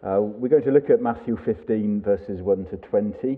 We're going to look at Matthew 15, verses 1 to 20.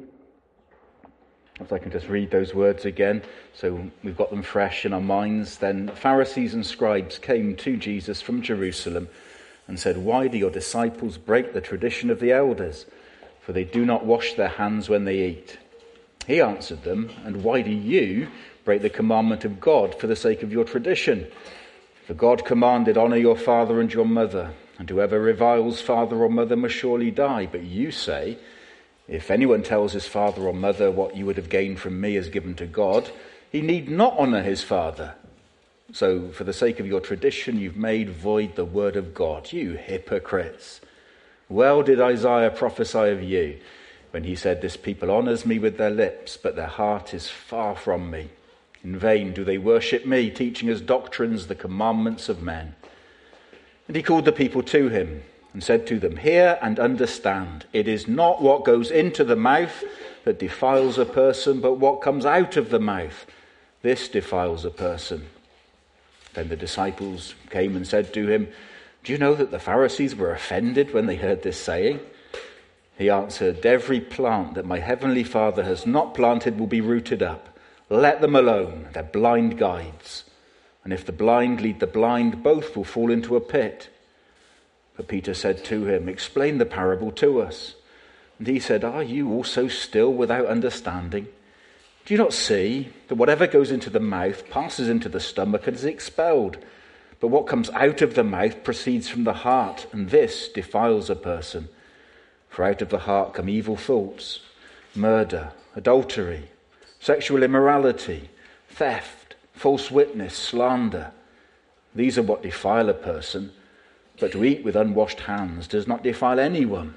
If I can just read those words again, so we've got them fresh in our minds. Then Pharisees and scribes came to Jesus from Jerusalem and said, "Why do your disciples break the tradition of the elders? For they do not wash their hands when they eat." He answered them, "And why do you break the commandment of God for the sake of your tradition? For God commanded, 'Honour your father and your mother,' and whoever reviles father or mother must surely die. But you say, 'If anyone tells his father or mother, what you would have gained from me is given to God, he need not honour his father.' So for the sake of your tradition you've made void the word of God. You hypocrites! Well did Isaiah prophesy of you when he said, 'This people honours me with their lips, but their heart is far from me. In vain do they worship me, teaching as doctrines the commandments of men.' And he called the people to him and said to them, 'Hear and understand. It is not what goes into the mouth that defiles a person, but what comes out of the mouth. This defiles a person.' Then the disciples came and said to him, 'Do you know that the Pharisees were offended when they heard this saying?' He answered, 'Every plant that my heavenly Father has not planted will be rooted up. Let them alone. They're blind guides. And if the blind lead the blind, both will fall into a pit.' But Peter said to him, 'Explain the parable to us.' And he said, 'Are you also still without understanding? Do you not see that whatever goes into the mouth passes into the stomach and is expelled? But what comes out of the mouth proceeds from the heart, and this defiles a person. For out of the heart come evil thoughts, murder, adultery, sexual immorality, theft, false witness, slander. These are what defile a person, but to eat with unwashed hands does not defile anyone.'"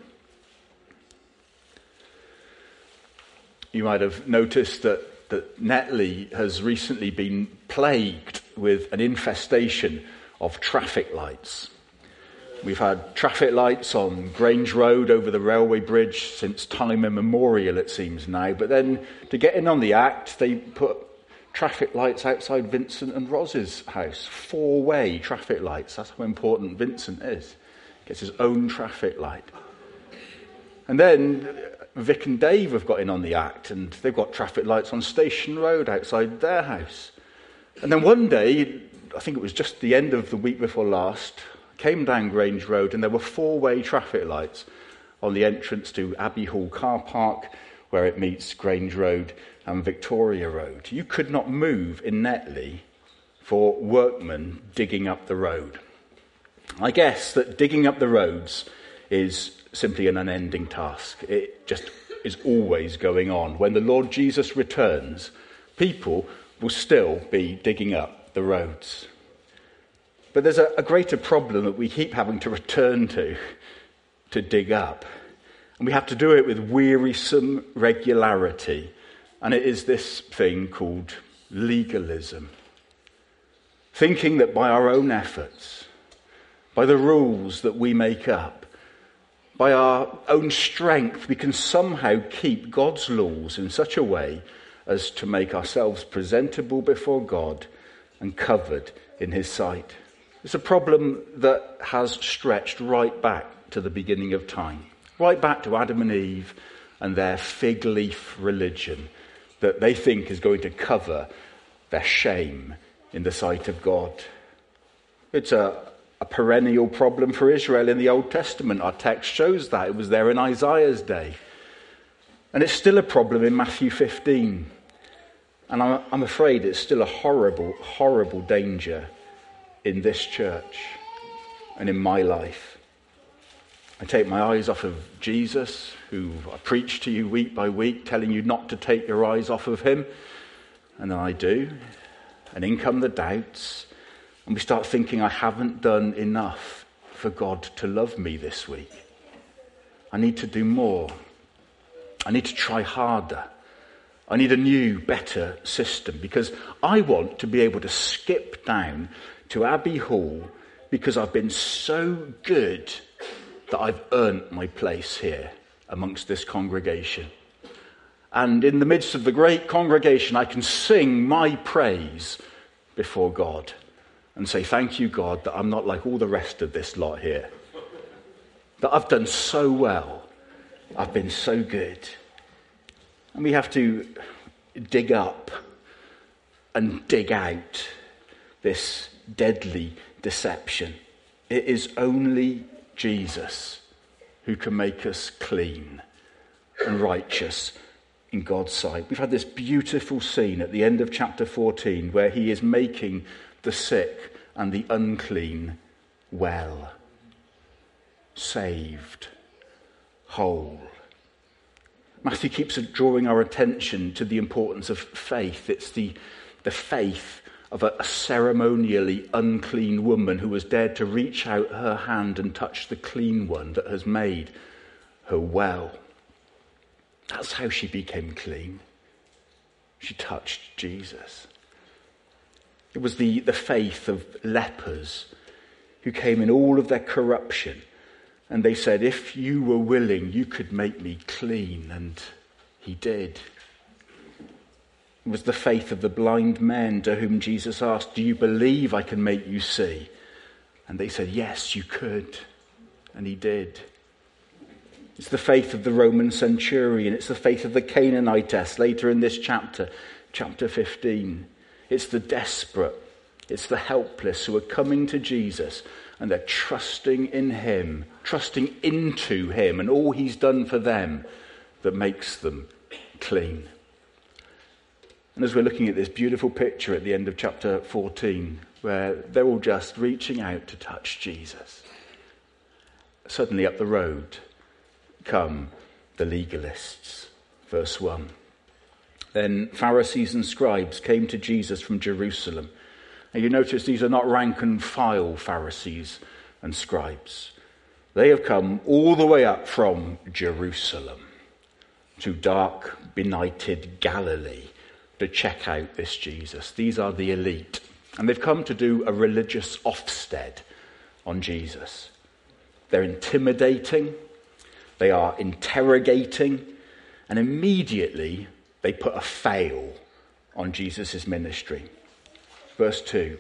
You might have noticed that Netley has recently been plagued with an infestation of traffic lights. We've had traffic lights on Grange Road over the railway bridge since time immemorial, it seems now. But then to get in on the act, they put traffic lights outside Vincent and Roz's house. 4-way traffic lights. That's how important Vincent is. Gets his own traffic light. And then Vic and Dave have got in on the act, and they've got traffic lights on Station Road outside their house. And then one day, I think it was just the end of the week before last, came down Grange Road and there were 4-way traffic lights on the entrance to Abbey Hall car park, where it meets Grange Road and Victoria Road. You could not move in Netley for workmen digging up the road. I guess that digging up the roads is simply an unending task. It just is always going on. When the Lord Jesus returns, people will still be digging up the roads. But there's a greater problem that we keep having to return to dig up. And we have to do it with wearisome regularity. And it is this thing called legalism. Thinking that by our own efforts, by the rules that we make up, by our own strength, we can somehow keep God's laws in such a way as to make ourselves presentable before God and covered in his sight. It's a problem that has stretched right back to the beginning of time, right back to Adam and Eve and their fig leaf religion that they think is going to cover their shame in the sight of God. It's a perennial problem for Israel in the Old Testament. Our text shows that. It was there in Isaiah's day. And it's still a problem in Matthew 15. And I'm afraid it's still a horrible, horrible danger in this church and in my life. I take my eyes off of Jesus, who I preach to you week by week, telling you not to take your eyes off of him. And then I do. And in come the doubts. And we start thinking, I haven't done enough for God to love me this week. I need to do more. I need to try harder. I need a new, better system, because I want to be able to skip down to Abbey Hall because I've been so good that I've earned my place here amongst this congregation. And in the midst of the great congregation, I can sing my praise before God and say, thank you, God, that I'm not like all the rest of this lot here. that I've done so well. I've been so good. And we have to dig up and dig out this deadly deception. It is only Jesus who can make us clean and righteous in God's sight. We've had this beautiful scene at the end of chapter 14 where he is making the sick and the unclean well, saved, whole. Matthew keeps drawing our attention to the importance of faith. It's the faith of a ceremonially unclean woman who has dared to reach out her hand and touch the clean one that has made her well. That's how she became clean. She touched Jesus. It was the faith of lepers who came in all of their corruption, and they said, if you were willing, you could make me clean, and he did. It was the faith of the blind men to whom Jesus asked, do you believe I can make you see? And they said, yes, you could, and he did. It's the faith of the Roman centurion. It's the faith of the Canaanitess later in this chapter, chapter 15. It's the desperate. It's the helpless who are coming to Jesus and they're trusting in him, trusting into him and all he's done for them that makes them clean. And as we're looking at this beautiful picture at the end of chapter 14, where they're all just reaching out to touch Jesus, suddenly up the road come the legalists. Verse 1. Then Pharisees and scribes came to Jesus from Jerusalem. And you notice these are not rank and file Pharisees and scribes. They have come all the way up from Jerusalem to dark, benighted Galilee to check out this Jesus. These are the elite. And they've come to do a religious Ofsted on Jesus. They're intimidating. They are interrogating. And immediately they put a fail on Jesus' ministry. Verse 2.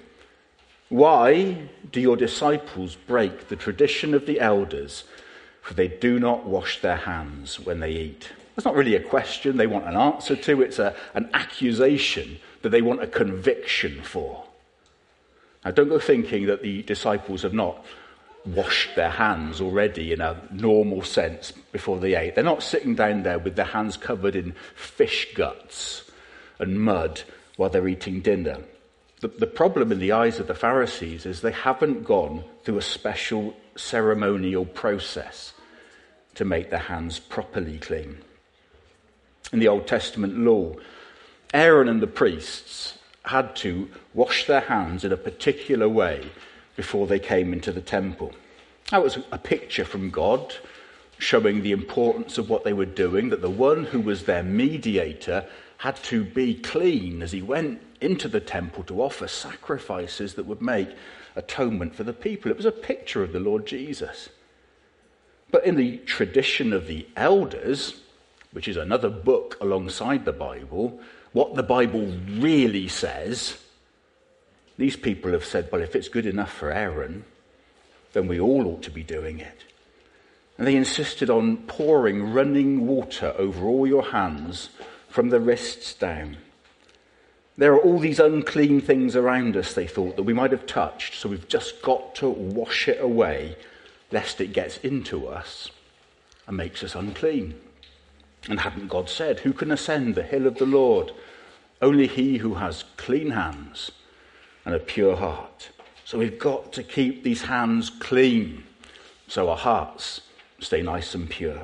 Why do your disciples break the tradition of the elders, for they do not wash their hands when they eat? That's not really a question they want an answer to. It's an accusation that they want a conviction for. Now, don't go thinking that the disciples have not washed their hands already in a normal sense before they ate. They're not sitting down there with their hands covered in fish guts and mud while they're eating dinner. The problem in the eyes of the Pharisees is they haven't gone through a special ceremonial process to make their hands properly clean. In the Old Testament law, Aaron and the priests had to wash their hands in a particular way before they came into the temple. That was a picture from God showing the importance of what they were doing, that the one who was their mediator had to be clean as he went into the temple to offer sacrifices that would make atonement for the people. It was a picture of the Lord Jesus. But in the tradition of the elders, which is another book alongside the Bible, what the Bible really says, these people have said, well, if it's good enough for Aaron, then we all ought to be doing it. And they insisted on pouring running water over all your hands from the wrists down. There are all these unclean things around us, they thought, that we might have touched, so we've just got to wash it away, lest it gets into us and makes us unclean. And hadn't God said, who can ascend the hill of the Lord? Only he who has clean hands and a pure heart. So we've got to keep these hands clean so our hearts stay nice and pure.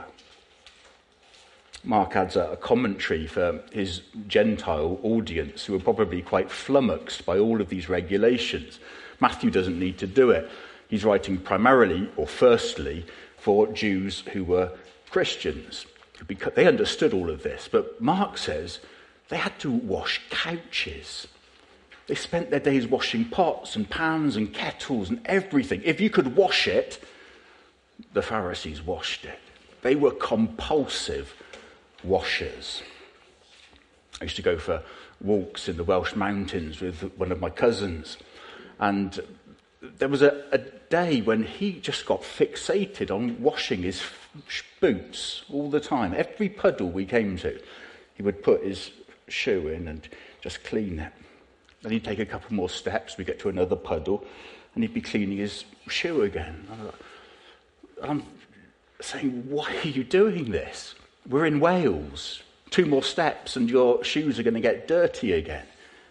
Mark adds a commentary for his Gentile audience who are probably quite flummoxed by all of these regulations. Matthew doesn't need to do it. He's writing primarily, or firstly, for Jews who were Christians. Because they understood all of this. But Mark says they had to wash couches. They spent their days washing pots and pans and kettles and everything. If you could wash it, the Pharisees washed it. They were compulsive washers. I used to go for walks in the Welsh mountains with one of my cousins, and there was a day when he just got fixated on washing his boots all the time. Every puddle we came to, he would put his shoe in and just clean it. Then he'd take a couple more steps, we'd get to another puddle, and he'd be cleaning his shoe again. I'm saying, why are you doing this? We're in Wales. 2 more steps and your shoes are going to get dirty again.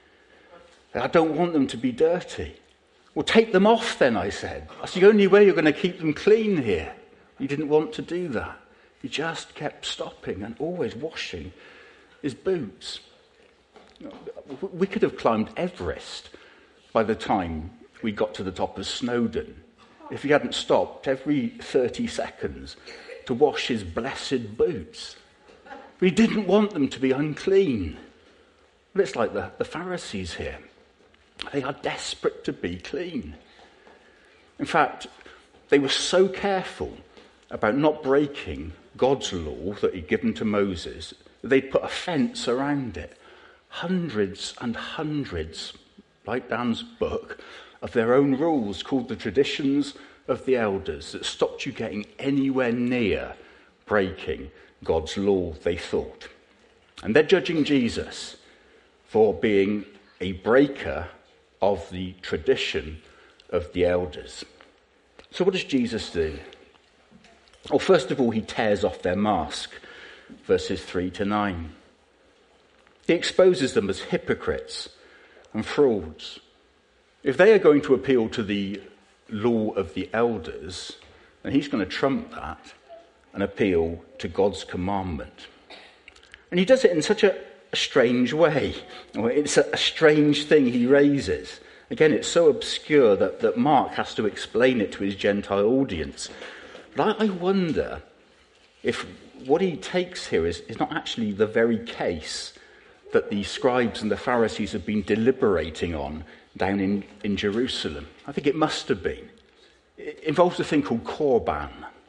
I don't want them to be dirty. Well, take them off then, I said. That's the only way you're going to keep them clean here. He didn't want to do that. He just kept stopping and always washing his boots. We could have climbed Everest by the time we got to the top of Snowdon if he hadn't stopped every 30 seconds to wash his blessed boots. But he didn't want them to be unclean. But it's like the Pharisees here. They are desperate to be clean. In fact, they were so careful about not breaking God's law that he'd given to Moses, that they'd put a fence around it. Hundreds and hundreds, like Dan's book, of their own rules called the traditions of the elders that stopped you getting anywhere near breaking God's law, they thought. And they're judging Jesus for being a breaker of the tradition of the elders. So what does Jesus do? Well, first of all, he tears off their mask, verses 3-9. He exposes them as hypocrites and frauds. If they are going to appeal to the law of the elders, then he's going to trump that and appeal to God's commandment. And he does it in such a strange way. It's a strange thing he raises. Again, it's so obscure that Mark has to explain it to his Gentile audience. But I wonder if what he takes here is not actually the very case that the scribes and the Pharisees have been deliberating on down in Jerusalem. I think it must have been. It involves a thing called korban.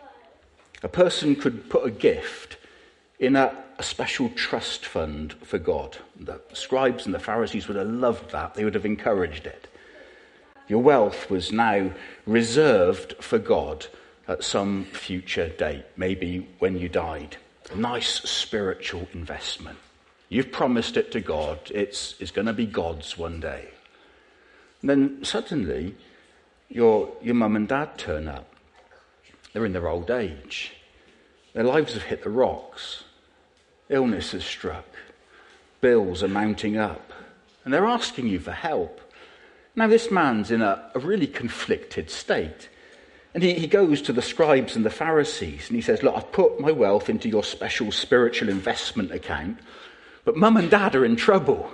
A person could put a gift in a special trust fund for God. The scribes and the Pharisees would have loved that. They would have encouraged it. Your wealth was now reserved for God at some future date, maybe when you died. A nice spiritual investment. You've promised it to God. It's going to be God's one day. And then suddenly, your mum and dad turn up. They're in their old age. Their lives have hit the rocks. Illness has struck. Bills are mounting up. And they're asking you for help. Now this man's in a really conflicted state. And he goes to the scribes and the Pharisees and he says, look, I've put my wealth into your special spiritual investment account, but mum and dad are in trouble.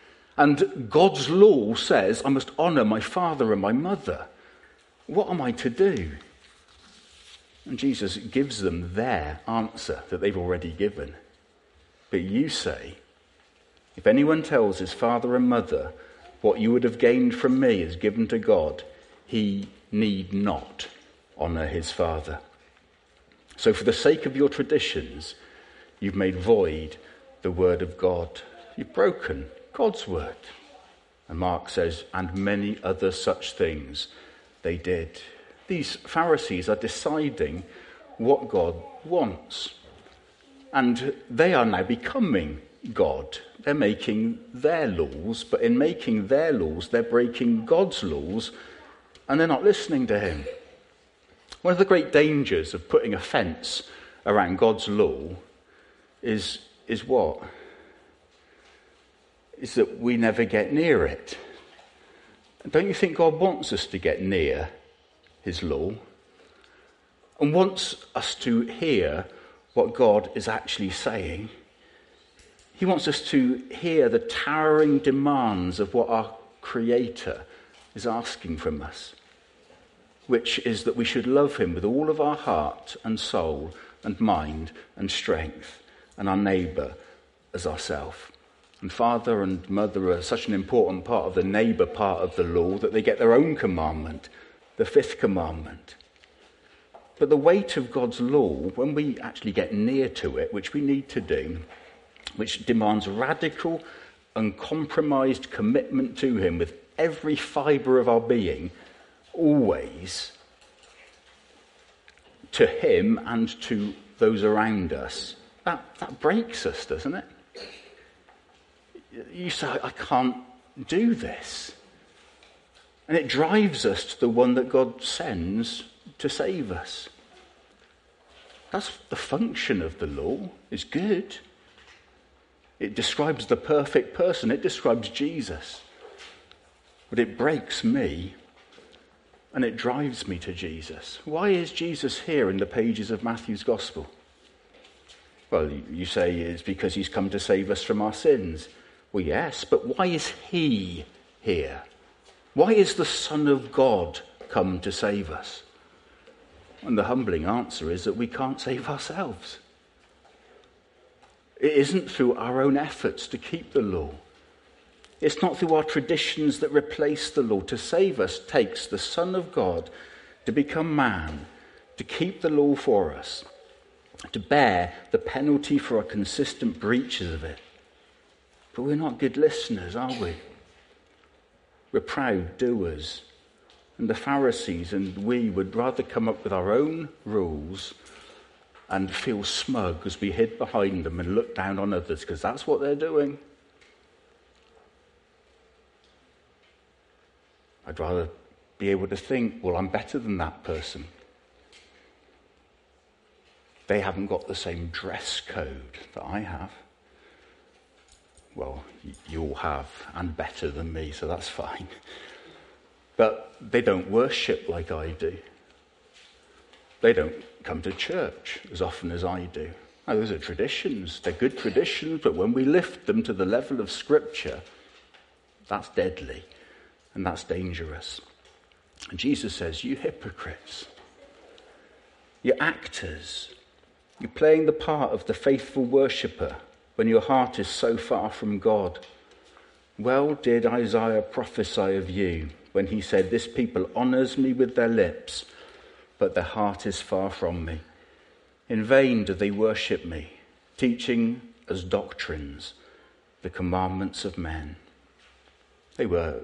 And God's law says I must honour my father and my mother. What am I to do? And Jesus gives them their answer that they've already given. But you say, if anyone tells his father and mother what you would have gained from me is given to God, he need not honour his father. So for the sake of your traditions, you've made void the word of God. You've broken God's word. And Mark says, and many other such things they did. These Pharisees are deciding what God wants. And they are now becoming God. They're making their laws, but in making their laws, they're breaking God's laws, and they're not listening to him. One of the great dangers of putting a fence around God's law is what? Is that we never get near it. Don't you think God wants us to get near his law and wants us to hear what God is actually saying? He wants us to hear the towering demands of what our Creator is asking from us, which is that we should love him with all of our heart and soul and mind and strength, and our neighbour as ourself. And father and mother are such an important part of the neighbour part of the law that they get their own commandment, the 5th commandment. But the weight of God's law, when we actually get near to it, which we need to do, which demands radical, uncompromised commitment to him with every fibre of our being, always to him and to those around us, that breaks us, doesn't it? You say, I can't do this. And it drives us to the one that God sends to save us. That's the function of the law. It's good. It describes the perfect person. It describes Jesus. But it breaks me and it drives me to Jesus. Why is Jesus here in the pages of Matthew's Gospel? Well, you say it's because he's come to save us from our sins. Well, yes, but why is he here? Why is the Son of God come to save us? And the humbling answer is that we can't save ourselves. It isn't through our own efforts to keep the law. It's not through our traditions that replace the law. To save us takes the Son of God to become man, to keep the law for us, to bear the penalty for our consistent breaches of it. But we're not good listeners, are we? We're proud doers. And the Pharisees and we would rather come up with our own rules and feel smug as we hid behind them and look down on others, because that's what they're doing. I'd rather be able to think, well, I'm better than that person. They haven't got the same dress code that I have. Well, you all have, and better than me, so that's fine. But they don't worship like I do. They don't come to church as often as I do. Now, those are traditions. They're good traditions, but when we lift them to the level of Scripture, that's deadly, and that's dangerous. And Jesus says, you hypocrites, you actors, you're playing the part of the faithful worshipper when your heart is so far from God. Well did Isaiah prophesy of you when he said, this people honours me with their lips, but their heart is far from me. In vain do they worship me, teaching as doctrines the commandments of men. They were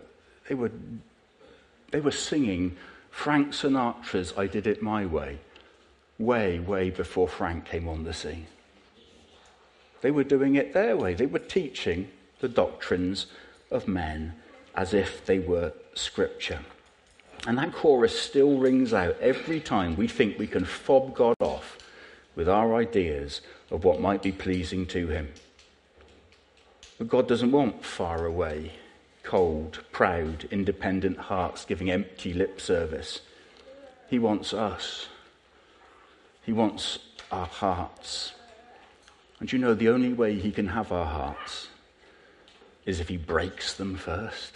singing Frank Sinatra's I Did It My Way, way before Frank came on the scene. They were doing it their way. They were teaching the doctrines of men as if they were Scripture. And that chorus still rings out every time we think we can fob God off with our ideas of what might be pleasing to him. But God doesn't want far away, cold, proud, independent hearts giving empty lip service. He wants us. He wants our hearts. And you know, the only way he can have our hearts is if he breaks them first.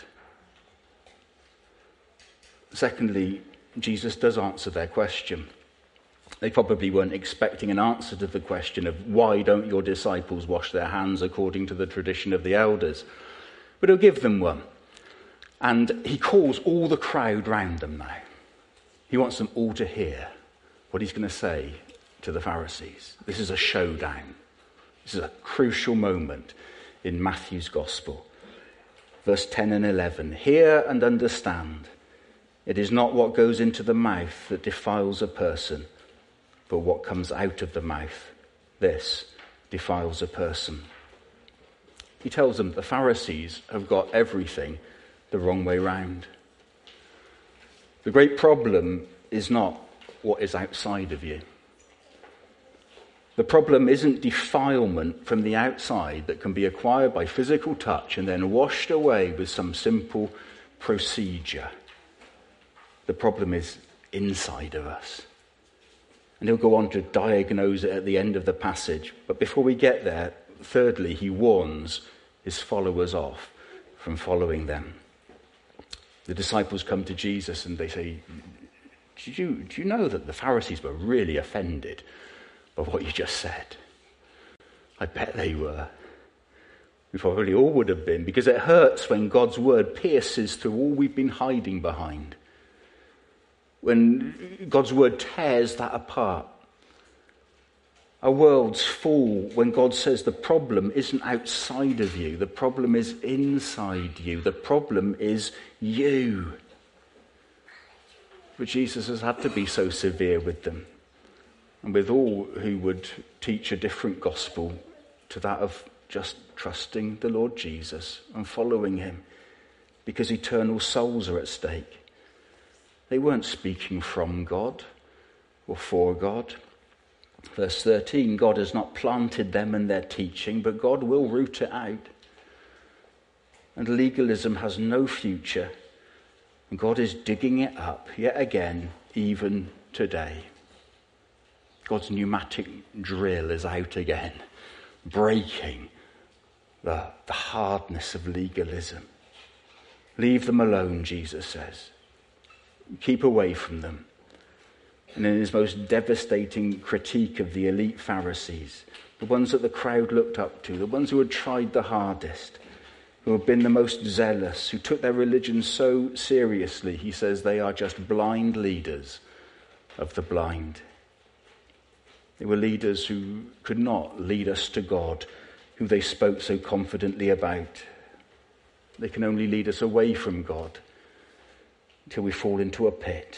Secondly, Jesus does answer their question. They probably weren't expecting an answer to the question of why don't your disciples wash their hands according to the tradition of the elders? But he'll give them one. And he calls all the crowd round them now. He wants them all to hear what he's going to say to the Pharisees. This is a showdown. This is a crucial moment in Matthew's Gospel. Verse 10 and 11. Hear and understand. It is not what goes into the mouth that defiles a person, but what comes out of the mouth. This defiles a person. He tells them the Pharisees have got everything the wrong way round. The great problem is not what is outside of you. The problem isn't defilement from the outside that can be acquired by physical touch and then washed away with some simple procedure. The problem is inside of us. And he'll go on to diagnose it at the end of the passage. But before we get there, thirdly, he warns his followers off from following them. The disciples come to Jesus and they say, do you know that the Pharisees were really offended by what you just said? I bet they were. We probably all would have been, because it hurts when God's word pierces through all we've been hiding behind. When God's word tears that apart. Our world's full when God says the problem isn't outside of you. The problem is inside you. The problem is you. But Jesus has had to be so severe with them, and with all who would teach a different gospel to that of just trusting the Lord Jesus and following him, because eternal souls are at stake. They weren't speaking from God or for God. Verse 13, God has not planted them and their teaching, but God will root it out. And legalism has no future, and God is digging it up yet again, even today. God's pneumatic drill is out again, breaking the hardness of legalism. Leave them alone, Jesus says. Keep away from them. And in his most devastating critique of the elite Pharisees, the ones that the crowd looked up to, the ones who had tried the hardest, who had been the most zealous, who took their religion so seriously, he says they are just blind leaders of the blind. They were leaders who could not lead us to God, who they spoke so confidently about. They can only lead us away from God until we fall into a pit.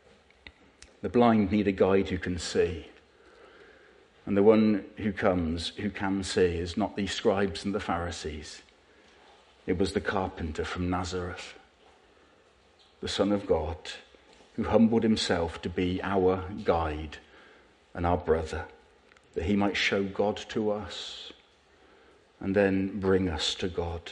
The blind need a guide who can see. And the one who comes, who can see, is not the scribes and the Pharisees. It was the carpenter from Nazareth, the Son of God, who humbled himself to be our guide and our brother, that he might show God to us and then bring us to God.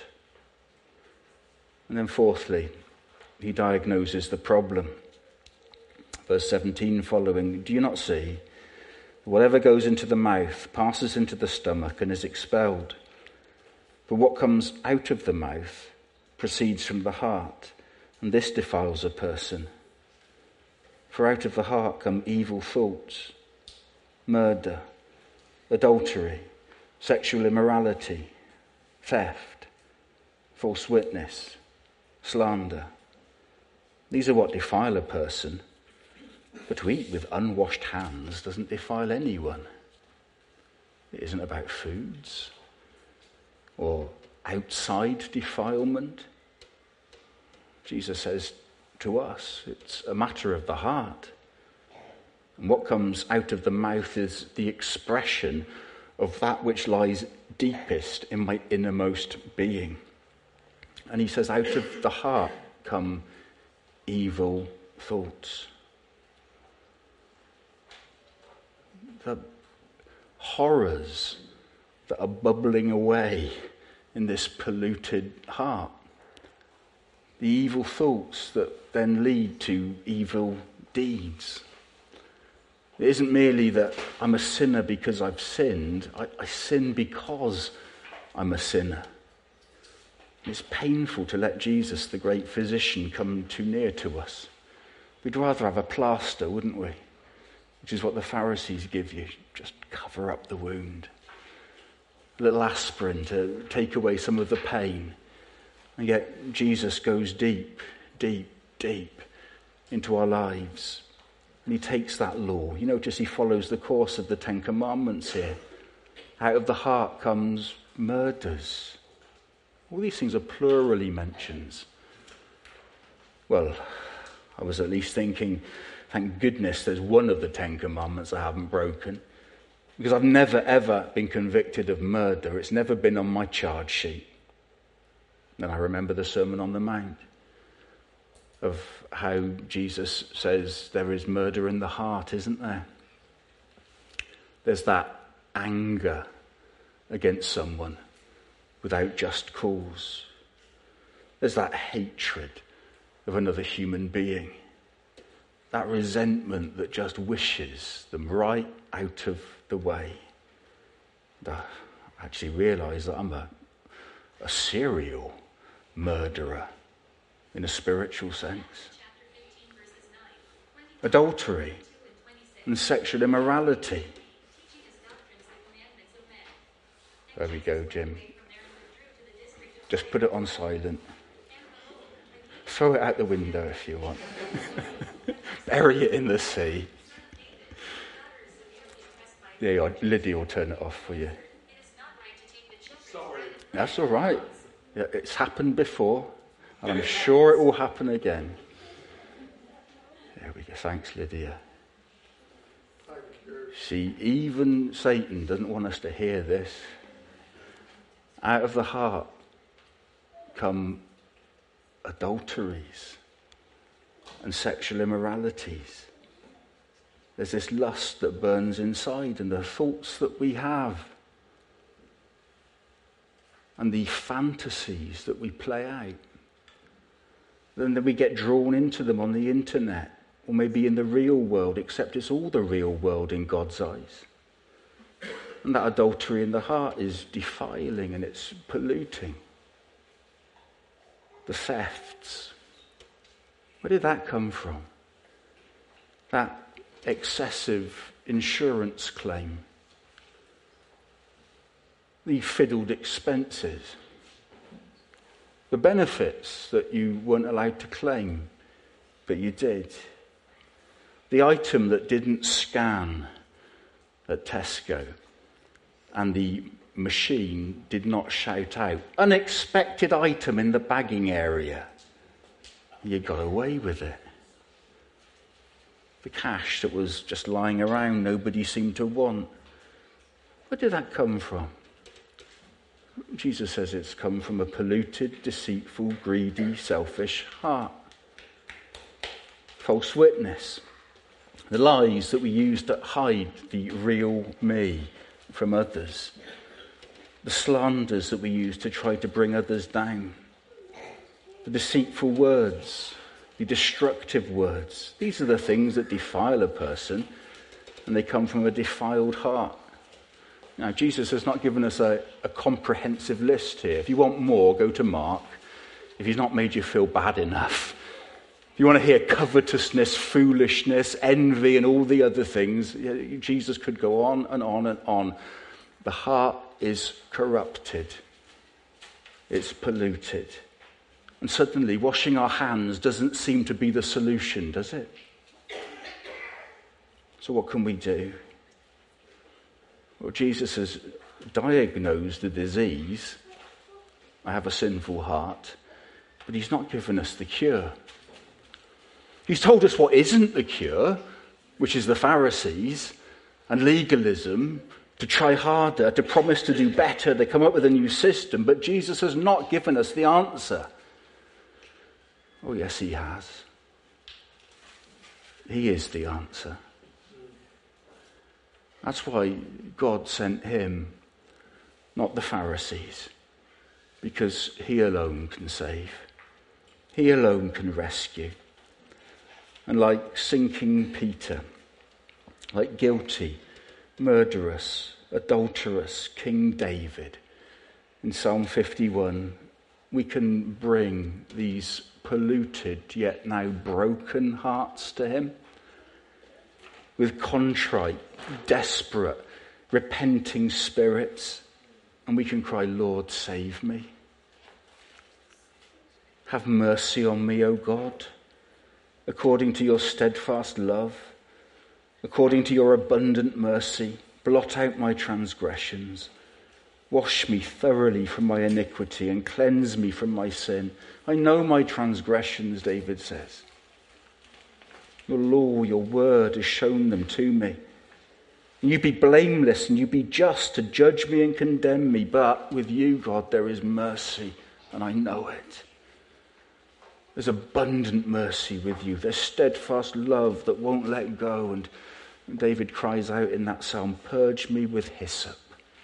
And then fourthly, he diagnoses the problem. Verse 17 following, do you not see? Whatever goes into the mouth passes into the stomach and is expelled. For what comes out of the mouth proceeds from the heart, and this defiles a person. For out of the heart come evil thoughts, murder, adultery, sexual immorality, theft, false witness, slander. These are what defile a person. But to eat with unwashed hands doesn't defile anyone. It isn't about foods or outside defilement. Jesus says to us, it's a matter of the heart. And what comes out of the mouth is the expression of that which lies deepest in my innermost being. And he says, out of the heart come evil thoughts. The horrors that are bubbling away in this polluted heart. The evil thoughts that then lead to evil deeds. It isn't merely that I'm a sinner because I've sinned. I sin because I'm a sinner. It's painful to let Jesus, the great physician, come too near to us. We'd rather have a plaster, wouldn't we? Which is what the Pharisees give you. Just cover up the wound. A little aspirin to take away some of the pain. And yet Jesus goes deep, deep, deep into our lives. And he takes that law. You notice he follows the course of the Ten Commandments here. Out of the heart comes murders. All these things are plurally mentions. Well, I was at least thinking, thank goodness there's one of the Ten Commandments I haven't broken. Because I've never, ever been convicted of murder. It's never been on my charge sheet. Then I remember the Sermon on the Mount of how Jesus says there is murder in the heart, isn't there? There's that anger against someone without just cause. There's that hatred of another human being. That resentment that just wishes them right out of the way. I actually realise that I'm a serial murderer in a spiritual sense. Adultery and sexual immorality. There we go, Jim. Just put it on silent. Throw it out the window if you want. Bury it in the sea. There you are. Lydia will turn it off for you. Sorry. That's all right. Yeah, it's happened before, and I'm sure it will happen again. Yeah, Thanks, Lydia. Thank you. See, even Satan doesn't want us to hear this. Out of the heart come adulteries and sexual immoralities. There's this lust that burns inside, and the thoughts that we have, and the fantasies that we play out. Then we get drawn into them on the internet, or maybe in the real world, except it's all the real world in God's eyes. And that adultery in the heart is defiling and it's polluting. The thefts. Where did that come from? That excessive insurance claim. The fiddled expenses. The benefits that you weren't allowed to claim, but you did. The item that didn't scan at Tesco, and the machine did not shout out, unexpected item in the bagging area. You got away with it. The cash that was just lying around, nobody seemed to want. Where did that come from? Jesus says it's come from a polluted, deceitful, greedy, selfish heart. False witness. The lies that we use to hide the real me from others. The slanders that we use to try to bring others down. The deceitful words. The destructive words. These are the things that defile a person, and they come from a defiled heart. Now, Jesus has not given us a comprehensive list here. If you want more, go to Mark. If he's not made you feel bad enough. If you want to hear covetousness, foolishness, envy, and all the other things, Jesus could go on and on and on. The heart is corrupted. It's polluted. And suddenly, washing our hands doesn't seem to be the solution, does it? So what can we do? Well, Jesus has diagnosed the disease. I have a sinful heart. But he's not given us the cure. He's told us what isn't the cure, which is the Pharisees and legalism, to try harder, to promise to do better, to come up with a new system. But Jesus has not given us the answer. Oh, yes, he has. He is the answer. That's why God sent him, not the Pharisees, because he alone can save. He alone can rescue. And like sinking Peter, like guilty, murderous, adulterous King David, in Psalm 51, we can bring these polluted yet now broken hearts to him. With contrite, desperate, repenting spirits. And we can cry, Lord, save me. Have mercy on me, O God, according to your steadfast love, according to your abundant mercy. Blot out my transgressions. Wash me thoroughly from my iniquity and cleanse me from my sin. I know my transgressions, David says. Your law, your word has shown them to me. And you be blameless and you be just to judge me and condemn me. But with you, God, there is mercy, and I know it. There's abundant mercy with you. There's steadfast love that won't let go. And David cries out in that psalm, purge me with hyssop.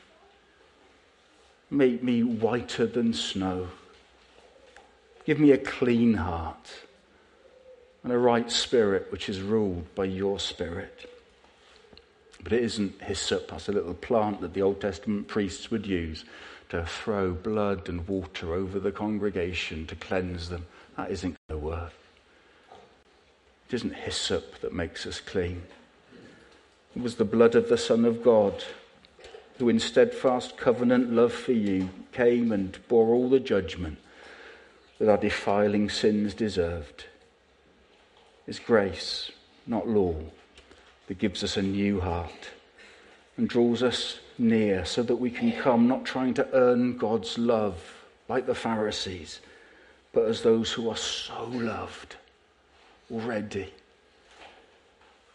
Make me whiter than snow. Give me a clean heart and a right spirit which is ruled by your spirit. But it isn't hyssop. That's a little plant that the Old Testament priests would use to throw blood and water over the congregation to cleanse them. That isn't going to work. It isn't hyssop that makes us clean. It was the blood of the Son of God, who in steadfast covenant love for you came and bore all the judgment that our defiling sins deserved. It's grace, not law, that gives us a new heart and draws us near so that we can come not trying to earn God's love like the Pharisees, but as those who are so loved already.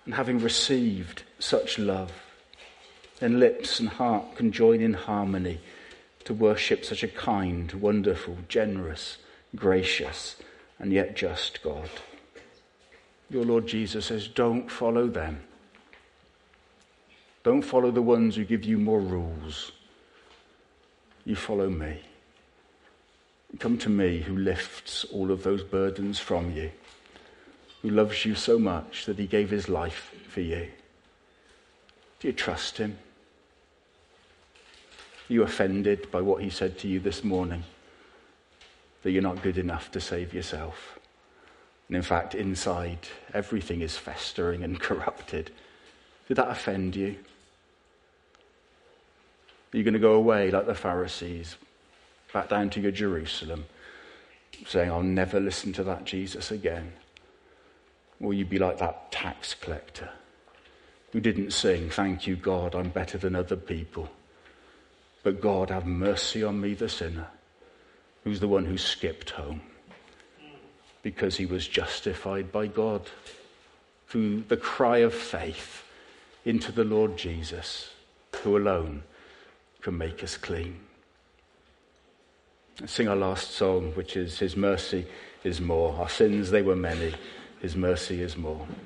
And having received such love, then lips and heart can join in harmony to worship such a kind, wonderful, generous, gracious, and yet just God. Your Lord Jesus says, don't follow them. Don't follow the ones who give you more rules. You follow me. Come to me who lifts all of those burdens from you, who loves you so much that he gave his life for you. Do you trust him? Are you offended by what he said to you this morning? That you're not good enough to save yourself? And in fact, inside, everything is festering and corrupted. Did that offend you? Are you going to go away like the Pharisees, back down to your Jerusalem, saying, I'll never listen to that Jesus again? Or will you be like that tax collector who didn't sing, thank you, God, I'm better than other people. But God, have mercy on me, the sinner, who's the one who skipped home because he was justified by God through the cry of faith into the Lord Jesus, who alone can make us clean. Let's sing our last song, which is His mercy is more. Our sins, they were many. His mercy is more.